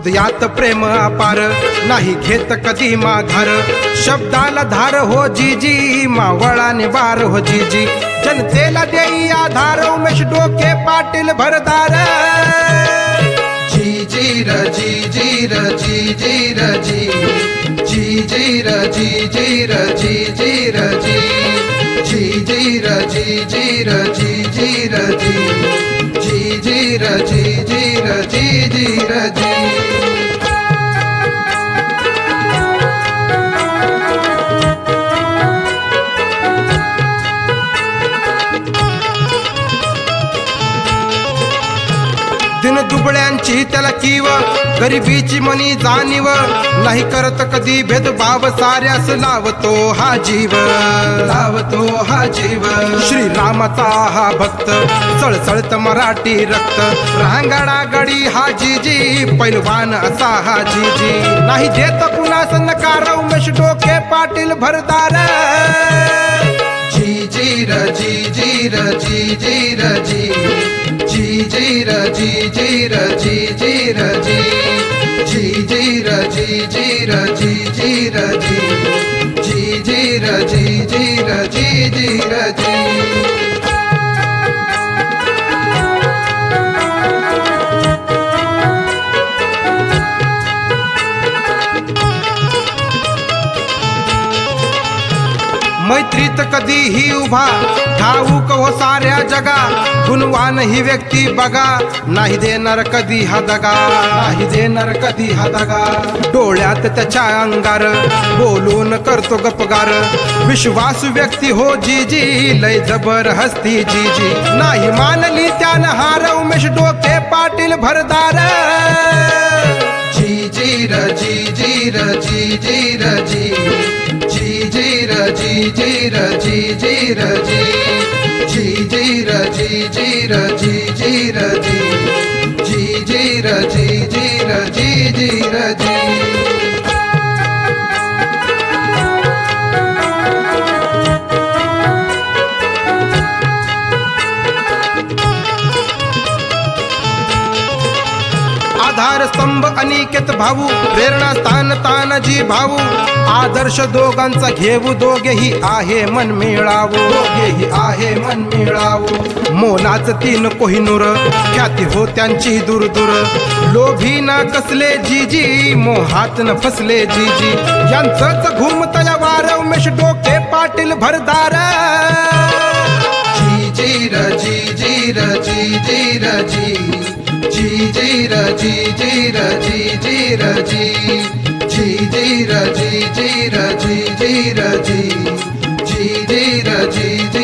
हृदयात प्रेम अपार नाही घेत कधी माघार शब्दाला धार हो जीजी मावळाने बार हो जीजी जनतेला देई आधार उमेश डोके पाटील भरदार जी जी र जी जी र जी जी र जी जी जी र जी जी र जी जी र जी जी जी र जी जी र जी जी र जी जी जी र जी जी र जी जी र जी दिन दुबळ्यांची त्याला कीव गरिबीची मनी जाणीव नाही करत कधी भेदभाव साऱ्यास लावतो हा जीव श्रीरामाचा हा भक्त सळसळत मराठी रक्त रांगाडा गडी हा जीजी पैलवान असा हा जीजी नाही देत कुणास नकार उमेश डोके पाटील भरदार जी जी र जी जी र जी जी र जी जी जी र जी जी र जी जी र जी जी जी र जी जी र जी जी र जी जी जी र जी जी र जी जी र जी मैत्रीत कधीही उभा ठाऊक हो साऱ्या जगा गुणवान ही व्यक्ती बघा नाही देणार कधी हा दगा डोळ्यात त्याच्या अंगार बोलून करतो गपगार विश्वासू व्यक्ती हो जीजी लय जबर हस्ती जीजी नाही मानली त्यानं हार उमेश डोके पाटील भरदार जी जी र जी जी र जी जी र जी जी जी र जी जी र जी जी र जी जी जी र जी जी र जी जी र जी जी जी र जी जी र जी जी र जी आधार स्तंभ अनिकेत भाऊ प्रेरणा स्थान तानजी भाऊ आदर्श दोघांचा घेऊ दोघेही आहे मन मिळावू मोलाच तीन कोहिनूर ख्याती हो त्यांची दूर दूर लोभी ना कसले जीजी मोहात न फसले जीजी यांचंच घुमतया वार उमेश डोके पाटील भरदार जी जी र जी जी र जी जी र जी जी जी र जी जी र जी जी र जी जी जी र जी जी र जी जी र जी जी जी र जी